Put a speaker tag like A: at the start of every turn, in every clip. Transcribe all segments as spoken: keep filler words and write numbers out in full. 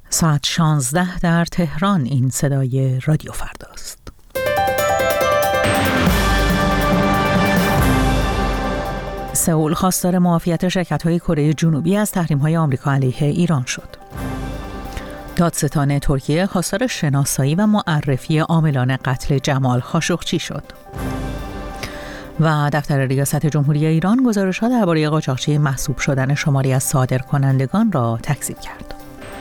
A: ساعت شانزده در تهران. این صدای رادیو فرداست. سئول خواستار معافیت شرکت‌های کره جنوبی از تحریم‌های آمریکا علیه ایران شد. دادستان ترکیه خواستار شناسایی و معرفی عاملان قتل جمال خاشقچی شد. و دفتر ریاست جمهوری ایران گزارش‌ها درباره قاچاقچی محسوب شدن شماری از صادرکنندگان را تکذیب کرد.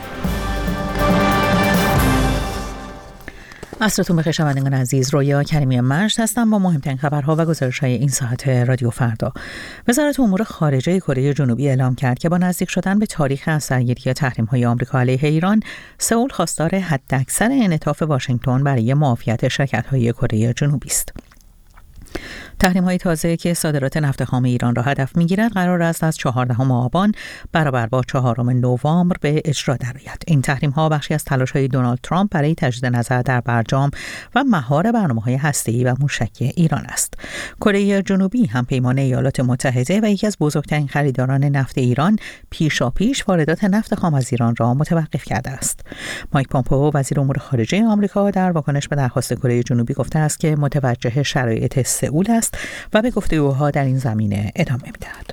A: عصرتون بخیر شنوندگان عزیز، رویا کریمی مجد هستم با مهمترین خبرها و گزارش‌های این ساعت رادیو فردا. وزارت امور خارجه کره جنوبی اعلام کرد که با نزدیک شدن به تاریخ اثرگیری تحریم‌های آمریکا علیه ایران، سئول خواستار حداکثر انعطاف واشنگتن برای معافیت شرکت‌های کره جنوبی است. تحریم‌های تازه که صادرات نفت خام ایران را هدف می‌گیرد قرار است از چهاردهم آبان برابر با چهارم نوامبر به اجرا درآید. این تحریم‌ها بخشی از تلاش‌های دونالد ترامپ برای تجدید نظر در برجام و مهار برنامه‌های هسته‌ای و موشکی ایران است. کره جنوبی هم پیمان ایالات متحده و یکی از بزرگترین خریداران نفت ایران پیشاپیش واردات نفت خام از ایران را متوقف کرده است. مایک پامپئو وزیر امور خارجه آمریکا در واکنش به درخواست کره جنوبی گفته است که متوجه شرایط سئول است و به گفتگوها در این زمینه ادامه می‌دهد.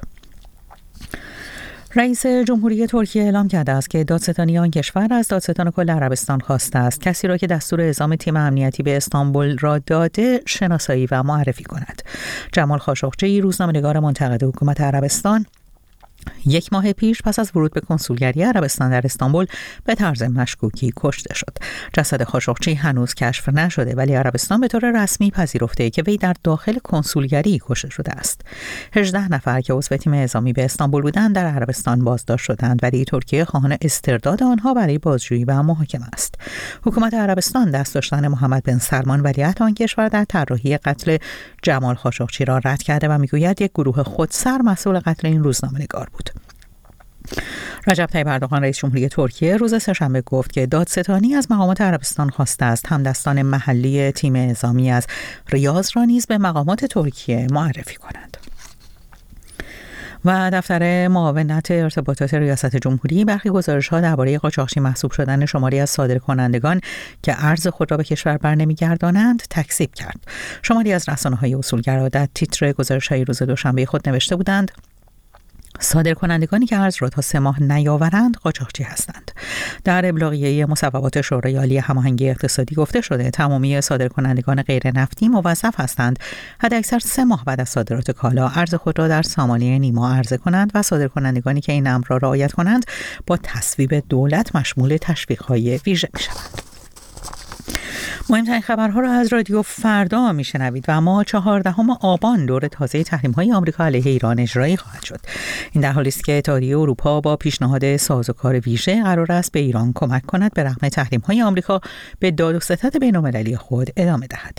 A: رئیس جمهوری ترکیه اعلام کرده است که دادستانی آن کشور از دادستان کل عربستان خواسته است کسی را که دستور اعزام تیم امنیتی به استانبول را داده شناسایی و معرفی کند. جمال خاشقچی، روزنامه‌نگار منتقد حکومت عربستان، یک ماه پیش پس از ورود به کنسولگری عربستان در استانبول به طرز مشکوکی کشته شد. جسد خاشقچی هنوز کشف نشده ولی عربستان به طور رسمی پذیرفته که وی در داخل کنسولگری کشته شده است. هجده نفر که عضو تیم اعزامی به استانبول بودند در عربستان بازداشت شدند ولی ترکیه خواهان استرداد آنها برای بازجویی و محاکمه است. حکومت عربستان دست داشتن محمد بن سلمان ولیعهد آن کشور در طراحی قتل جمال خاشقچی را رد کرده و میگوید یک گروه خودسر مسئول قتل این روزنامه‌نگار بود. رجب طیب اردوغان رئیس جمهوری ترکیه روز سه‌شنبه گفت که دادستانی از مقامات عربستان خواسته است همدستان محلی تیم اعزامی از ریاض را نیز به مقامات ترکیه معرفی کنند. و دفتر معاونت ارتباطات ریاست جمهوری برخی گزارش‌ها درباره قاچاقچی محسوب شدن شماری از صادرکنندگان که ارز خود را به کشور برنمی‌گردانند تکذیب کرد. شماری از رسانه‌های اصولگرا در تیتر گزارش‌های روز دوشنبه خود نوشته بودند صادرکنندگانی که ارز را تا سه ماه نیاورند قاچاقچی هستند. در ابلاغیه مصوبات شورای عالی هماهنگی اقتصادی گفته شده تمامی صادرکنندگان غیر نفتی موظف هستند حداکثر سه ماه بعد از صادرات کالا ارز خود را در سامانه نیما عرضه کنند و صادرکنندگانی که این امر را رعایت کنند با تصویب دولت مشمول تشویق‌های ویژه می‌شوند. مهمترین خبرها را از رادیو فردا میشنوید و اما چهاردهم آبان دور تازه تحریم‌های آمریکا علیه ایران اجرایی خواهد شد. این در حالی است که اتحادیه اروپا با پیشنهاد سازوکار ویژه قرار است به ایران کمک کند به رغم تحریم‌های آمریکا به داد و ستد بین‌المللی خود ادامه دهد.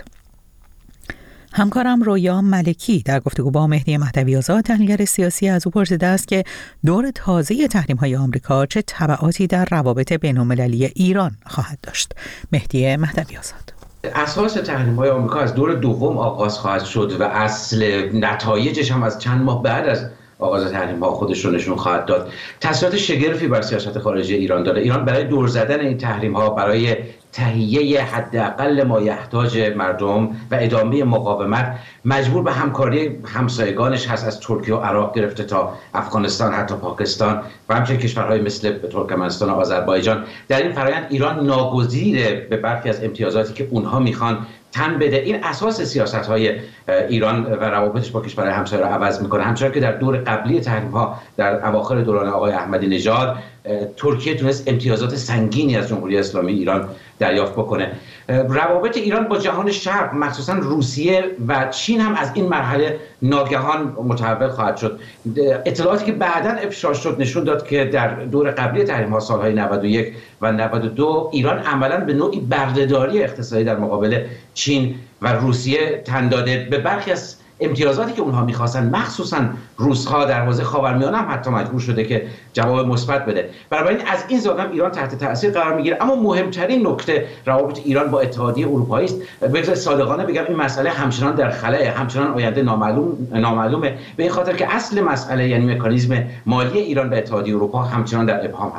A: همکارم رویا ملکی در گفتگو با مهدی مهدوی‌آزاد تحلیلگر سیاسی از او پرسیده است که دور تازه تحریم‌های آمریکا چه تبعاتی در روابط بین‌المللی ایران خواهد داشت. مهدی مهدوی‌آزاد:
B: اساس تحریم‌های آمریکا از دور دوم آغاز خواهد شد و اصل نتایجش هم از چند ماه بعد از آغاز تحریم‌ها خودش رو نشون خواهد داد. تاثیرات شگرفی بر سیاست خارجی ایران داره. ایران برای دور زدن این تحریم‌ها، برای تهیه حداقل مایحتاج مردم و ادامه مقاومت مجبور به همکاری همسایگانش هست، از ترکیه و عراق گرفته تا افغانستان، حتی پاکستان و همچنین کشورهای مثل ترکمنستان و آذربایجان. در این فرآیند ایران ناگزیره به برخی از امتیازاتی که اونها میخوان تن بده. این اساس سیاست‌های ایران و روابطش با کشورهای همسایه را عوض میکنه. همچنان که در دور قبلی تحریم‌ها در اواخر دوران آقای احمدی نژاد ترکیه تونست امتیازات سنگینی از جمهوری اسلامی ایران دریافت بکنه. روابط ایران با جهان شرق، مخصوصا روسیه و چین هم از این مرحله ناگهان متحول خواهد شد. اطلاعاتی که بعداً افشا شد نشون داد که در دور قبلی تحریم‌ها سالهای نود و یک و نود و دو ایران عملاً به نوعی بردهداری اقتصادی در مقابل چین و روسیه تن داده. به برخی از امتیازاتی که اونها می‌خواستن، مخصوصاً روس‌ها در حوزه خاورمیانه هم حتی مجبور شده که جواب مثبت بده. بنابراین از این زاویه ایران تحت تاثیر قرار میگیره. اما مهمترین نکته روابط ایران با اتحادیه اروپایی است. بگذار صادقانه بگم این مسئله همچنان در خلأ، همچنان آینده نامعلوم نامعلومه، به این خاطر که اصل مسئله یعنی مکانیزم مالی ایران به اتحادیه اروپا همچنان در ابهام هست.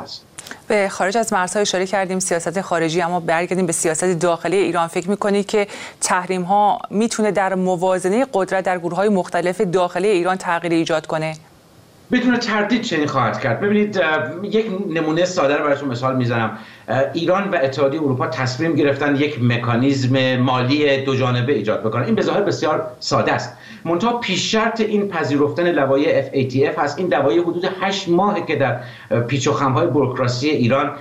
C: به خارج از مرزها اشاره کردیم، سیاست خارجی، اما برگردیم به سیاست داخلی ایران. فکر می‌کنید که تحریم‌ها میتونه در موازنه قدرت در گروه‌های مختلف داخلی ایران تغییر ایجاد کنه؟
B: بدون تردید چنین خواهد کرد. ببینید یک نمونه ساده رو براتون مثال میزنم. ایران و اتحادیه اروپا تصمیم گرفتن یک مکانیزم مالی دو جانبه ایجاد بکنن. این به ظاهر بسیار ساده است، منتها پیش شرط این پذیرفتن لوایح اف ای تی اف هست. این لوایح حدود هشت ماهه که در پیچ و خم‌های بوروکراسی ایران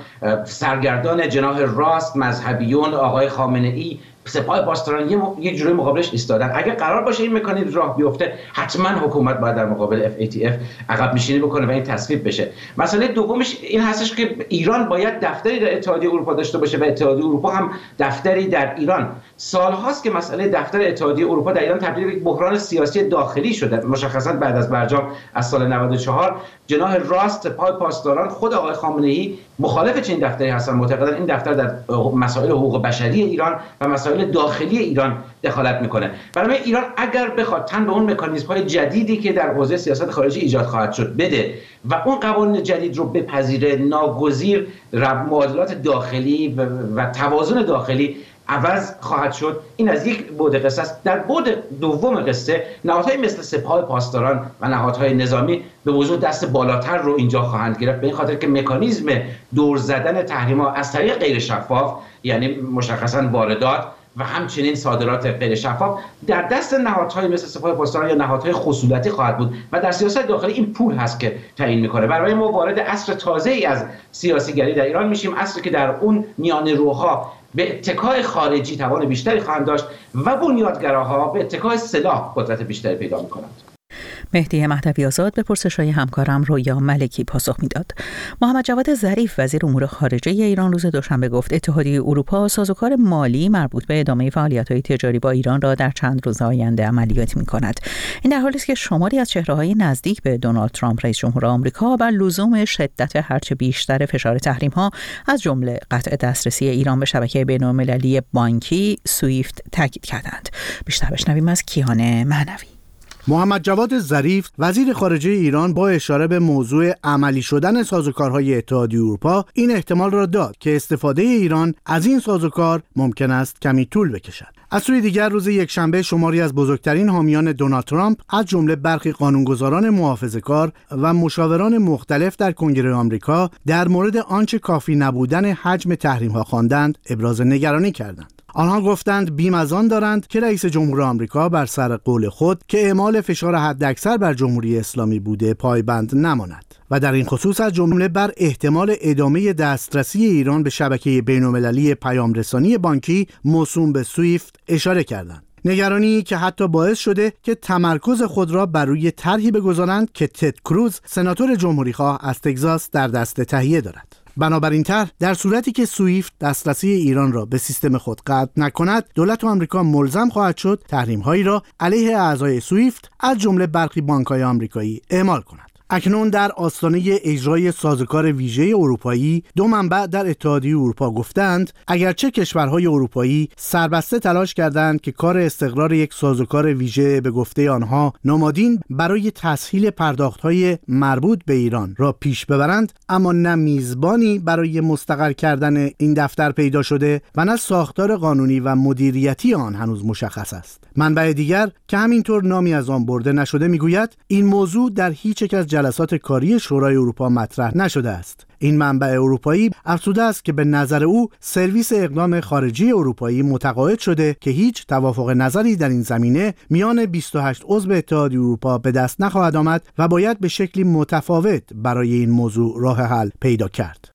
B: سرگردان جناح راست، مذهبیون، آقای خامنه‌ای، سپاه پاسداران یک جوری مقابلش ایستادن. اگر قرار باشه این مکانیزم راه بیفته، حتما حکومت باید در مقابل اف ای تی اف عقب نشینی بکنه و این تصویب بشه. مسئله دومش این هستش که ایران باید دفتری در اتحادیه اروپا داشته باشه و اتحادیه اروپا هم دفتری در ایران. سالهاست که مسئله دفتر اتحادیه اروپا در ایران تبدیل به یک بحران سیاسی داخلی شده. مشخصا بعد از برجام از سال نود و چهار جناح راست، سپاه پاسداران، خود آقای خامنه‌ای مخالف چنین دفتری هستن. معتقدن این دفتر در مسائل حقوق بشری ایران و مسائل داخلی ایران دخالت میکنه. برای ایران اگر بخواد تن به اون مکانیزم‌های جدیدی که در حوزه سیاست خارجی ایجاد خواهد شد بده و اون قوانین جدید رو بپذیره، ناگزیر معادلات داخلی و, و توازن داخلی عوض خواهد شد. این از یک بعد قصه است. در بعد دوم قصه، نهادهای مثل سپاه پاسداران و نهادهای نظامی به وضوح دست بالاتر رو اینجا خواهند گرفت، به این خاطر که مکانیزم دور زدن تحریم‌ها از طریق غیر شفاف، یعنی مشخصاً واردات و همچنین صادرات غیر شفاف، در دست نهادهای مثل سپاه پاسداران یا نهادهای خصوصیتی خواهد بود و در سیاست داخلی این پول هست که تعیین میکنه. برای ما وارد عصر تازه‌ای از سیاسیگری در ایران میشیم، عصری که در اون میان روها به اتکای خارجی توان بیشتری خواهند داشت و بنیادگراها به اتکای سلاح قدرت بیشتری پیدا میکنند.
A: مهدی مهدوی آزاد به پرسش‌های همکارم رویا ملکی پاسخ میداد. محمد جواد ظریف وزیر امور خارجه ایران روز دوشنبه گفت اتحادیه اروپا سازوکار مالی مربوط به ادامه فعالیت‌های تجاری با ایران را در چند روز آینده عملیاتی می‌کند. این در حالی است که شماری از چهره‌های نزدیک به دونالد ترامپ رئیس جمهور آمریکا بر لزوم شدت هرچه بیشتر فشار تحریم‌ها از جمله قطع دسترسی ایران به شبکه بین‌المللی بانکی سویفت تاکید کردند. بیشتر بشنویم از کیان مهنوی.
D: محمد جواد ظریف وزیر خارجه ایران با اشاره به موضوع عملی شدن سازوکارهای اتحادیه اروپا این احتمال را داد که استفاده ایران از این سازوکار ممکن است کمی طول بکشد. از سوی دیگر روز یکشنبه شماری از بزرگترین حامیان دونالد ترامپ از جمله برخی قانونگذاران محافظه‌کار و مشاوران مختلف در کنگره آمریکا در مورد آنچه کافی نبودن حجم تحریم‌ها خواندند ابراز نگرانی کردند. آنها گفتند بیم از آن دارند که رئیس جمهور آمریکا بر سر قول خود که اعمال فشار حداکثر بر جمهوری اسلامی بوده پایبند نماند و در این خصوص از جمله بر احتمال ادامه دسترسی ایران به شبکه بین‌المللی پیامرسانی بانکی موسوم به سویفت اشاره کردند. نگرانی که حتی باعث شده که تمرکز خود را بر روی طرحی بگذارند که تد کروز سناتور جمهوری‌خواه از تگزاس در دست تهیه دارد. بنابراین طرح در صورتی که سویفت دسترسی ایران را به سیستم خود قطع نکند، دولت آمریکا ملزم خواهد شد تحریم‌هایی را علیه اعضای سویفت از جمله برخی بانک‌های آمریکایی اعمال کند. اکنون در آستانه اجرای سازوکار ویژه اروپایی، دو منبع در اتحادیه اروپا گفتند اگرچه کشورهای اروپایی سربسته تلاش کردند که کار استقرار یک سازوکار ویژه به گفته آنها نمادین برای تسهیل پرداخت‌های مربوط به ایران را پیش ببرند، اما نه میزبانی برای مستقر کردن این دفتر پیدا شده و نه ساختار قانونی و مدیریتی آن هنوز مشخص است. منبع دیگر که همینطور نامی از آن برده نشده میگوید این موضوع در هیچ یک از جلسات کاری شورای اروپا مطرح نشده است. این منبع اروپایی افزوده است که به نظر او سرویس اقدام خارجی اروپایی متقاعد شده که هیچ توافق نظری در این زمینه میان بیست و هشت عضو اتحادیه اروپا به دست نخواهد آمد و باید به شکلی متفاوت برای این موضوع راه حل پیدا کرد.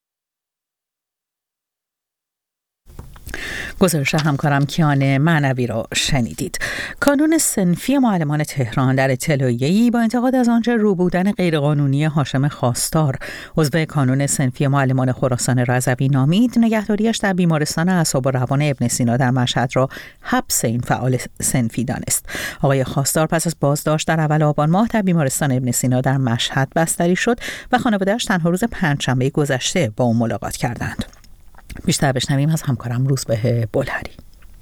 A: گزارش همکارم کیان مهنوی را شنیدید. کانون صنفی معلمان تهران در اطلاعیه‌ای با انتقاد از آنچه رو بودن غیرقانونی هاشم خواستار عضو کانون صنفی معلمان خراسان رضوی نامید، نگهداریش در بیمارستان اعصاب و روان ابن سینا در مشهد را حبس این فعال صنفی دانست. آقای خواستار پس از بازداشت در اول آبان ماه در بیمارستان ابن سینا در مشهد بستری شد و خانواده‌اش تنها روز پنجشنبه گذشته با او ملاقات کردند. بیشتر بشنویم از همکارم روزبه بلهری.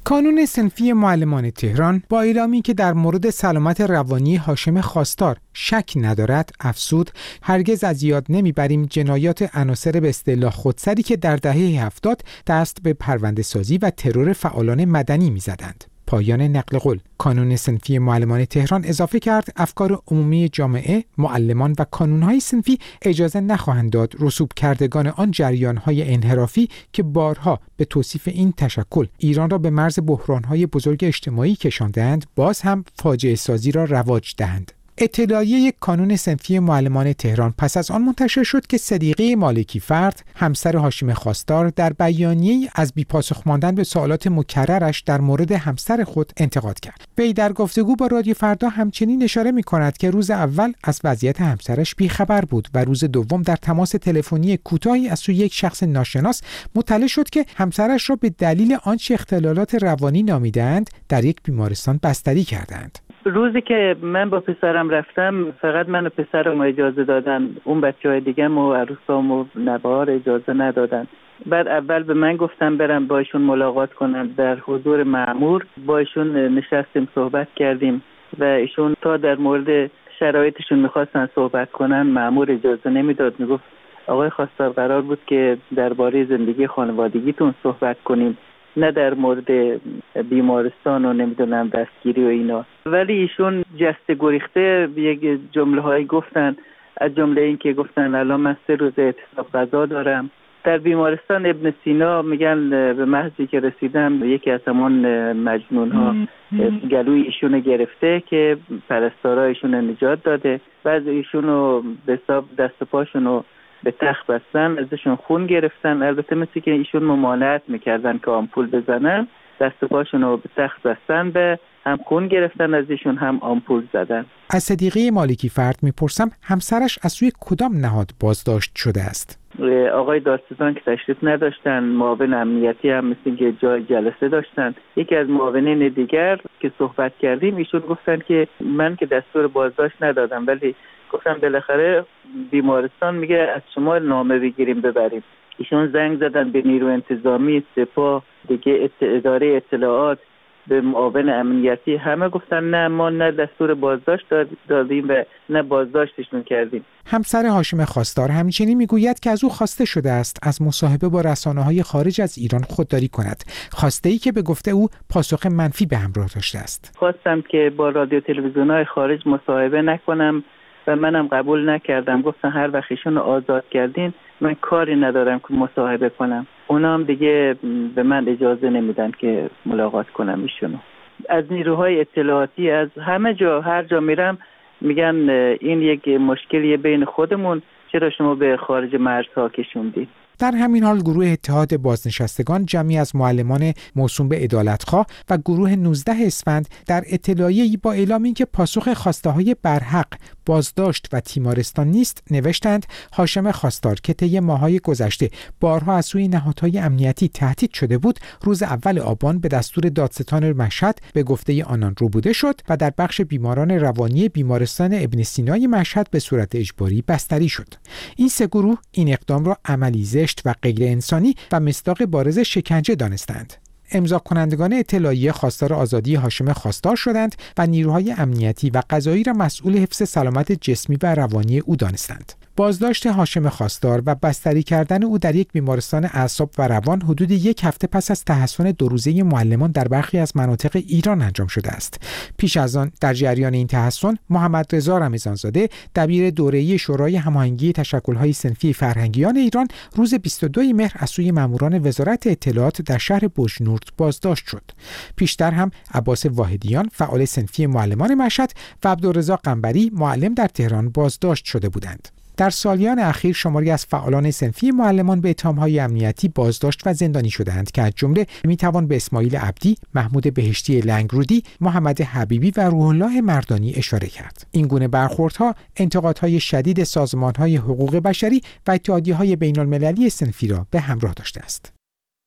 E: کانون صنفی معلمان تهران با اعلامی که در مورد سلامت روانی هاشم خواستار شک ندارد افزود هرگز از یاد نمیبریم جنایات عناصر به اصطلاح خودسری که در دهه هفتاد دست به پرونده سازی و ترور فعالان مدنی میزدند. پایان نقل قول. کانون صنفی معلمان تهران اضافه کرد افکار عمومی جامعه، معلمان و کانونهای صنفی اجازه نخواهند داد رسوب کردگان آن جریانهای انحرافی که بارها به توصیف این تشکل ایران را به مرز بحرانهای بزرگ اجتماعی کشاندند باز هم فاجعه سازی را رواج دهند. اطلاعیه کانون صنفی معلمان تهران پس از آن منتشر شد که صدیقه مالکی فرد، همسر هاشم خواستار، در بیانیه‌ای از بی‌پاسخ ماندن به سوالات مکررش در مورد همسر خود انتقاد کرد. وی در گفتگو با رادیو فردا همچنین اشاره می‌کند که روز اول از وضعیت همسرش بی‌خبر بود و روز دوم در تماس تلفنی کوتاهی از سوی یک شخص ناشناس مطلع شد که همسرش را به دلیل آنچه اختلالات روانی نامیدند در یک بیمارستان بستری کردند.
F: روزی که من با پسرم رفتم فقط من و پسرم اجازه دادن، اون بچه‌های دیگه و عروسام و نوار اجازه ندادن. بعد اول به من گفتم برم با ایشون ملاقات کنم، در حضور مأمور با ایشون نشستیم صحبت کردیم و ایشون تا در مورد شرایطشون میخواستن صحبت کنن مأمور اجازه نمیداد، میگفت آقای خواستار قرار بود که درباره زندگی خانوادگیتون صحبت کنیم، نه در مورد بیمارستان و نمیدونم دستگیری و اینا. ولی ایشون جست گریخته یک جمله هایی گفتن، از جمله این که گفتن الان من سه روز اعتصاب غذا دارم. در بیمارستان ابن سینا میگن به محضی که رسیدم یکی از همون مجنون ها گلوی ایشونو گرفته که پرستارا ایشونو نجات داده، بعد ایشونو به حساب دست و پاشونو به تخت بستن، ازشون خون گرفتن. البته مثل که ایشون ممانعت میکردن که آمپول بزنن، دست و پاشون رو به تخت بستن، به هم خون گرفتن از ایشون هم آمپول زدن.
E: از صدیقه مالکی فرد میپرسم همسرش از سوی کدام نهاد بازداشت شده است؟
F: آقای دادستان که تشریف نداشتن، معاون امنیتی هم مثل که جای جلسه داشتن. یکی از معاونین دیگر که صحبت کردیم ایشون گفتن که من که دستور بازداشت ندادم، ولی گفتم بالاخره بیمارستان میگه از شما نامه بگیریم ببریم. ایشون زنگ زدن به نیرو انتظامی، سپاه، دیگه اداره اطلاعات، به معاون امنیتی، همه گفتن نه ما نه دستور بازداشت دادیم و نه بازداشتشون کردیم.
E: همسر هاشم خواستار همچنین میگوید که از او خواسته شده است از مصاحبه با رسانه‌های خارج از ایران خودداری کند، خواسته‌ای که به گفته او پاسخ منفی به همراه داشته است.
F: خواستم که با رادیو تلویزیون‌های خارج مصاحبه نکنم و منم قبول نکردم. گفتن هر وقت ایشون رو آزاد کردین من کاری ندارم که مصاحبه کنم. اونا هم دیگه به من اجازه نمیدن که ملاقات کنم ایشونو. از نیروهای اطلاعاتی از همه جا هر جا میرم میگن این یک مشکلیه بین خودمون، چرا شما به خارج مرزها کشوندید؟
E: در همین حال گروه اتحاد بازنشستگان جمعی از معلمان موسوم به عدالتخواه و گروه نوزده اسفند در اطلاعیه‌ای با اعلام اینکه پاسخ خواسته‌های برحق بازداشت و تیمارستان نیست نوشتند هاشم خواستار که طی ماه‌های گذشته بارها از سوی نهادهای امنیتی تهدید شده بود، روز اول آبان به دستور دادستان مشهد به گفته آنان روبوده شد و در بخش بیماران روانی بیمارستان ابن سینای مشهد به صورت اجباری بستری شد. این سه گروه این اقدام را عملی زشت و غیر انسانی و مصداق بارز شکنجه دانستند. امضا کنندگان اطلاعیه خواستار آزادی هاشم خواستار شدند و نیروهای امنیتی و قضایی را مسئول حفظ سلامت جسمی و روانی او دانستند. بازداشت هاشم خواستار و بستری کردن او در یک بیمارستان اعصاب و روان حدود یک هفته پس از تحسن دو روزه معلمان در برخی از مناطق ایران انجام شده است. پیش از آن در جریان این تحسن محمد رضا رمضانزاده دبیر دوره‌ای شورای هماهنگی تشکل‌های صنفی فرهنگیان ایران روز بیست و دوم مهر از سوی ماموران وزارت اطلاعات در شهر بوجنورد بازداشت شد. پیشتر هم عباس واحدیان فعال صنفی معلمان مشهد و عبدالرضا قنبری معلم در تهران بازداشت شده بودند. در سالیان اخیر شماری از فعالان صنفی معلمان به اتهام‌های امنیتی بازداشت و زندانی شده‌اند که از جمله میتوان به اسماعیل عبدی، محمود بهشتی لنگرودی، محمد حبیبی و روح الله مردانی اشاره کرد. این گونه برخوردها انتقادهای شدید سازمان‌های حقوق بشری و اتحادیه‌های بین‌المللی صنفی را به همراه داشته است.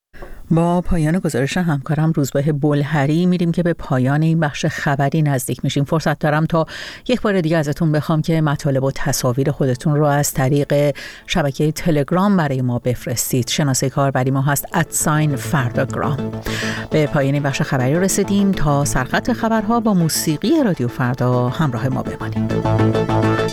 A: با پایان گزارش همکارم روزبه بلهری میریم که به پایان این بخش خبری نزدیک میشیم. فرصت دارم تا یک بار دیگه ازتون بخوام که مطالب و تصاویر خودتون رو از طریق شبکه تلگرام برای ما بفرستید. شناسه کاربری ما هست ادساین فرداگرام. به پایان این بخش خبری رسیدیم. تا سرخط خبرها با موسیقی رادیو فردا همراه ما بمانید.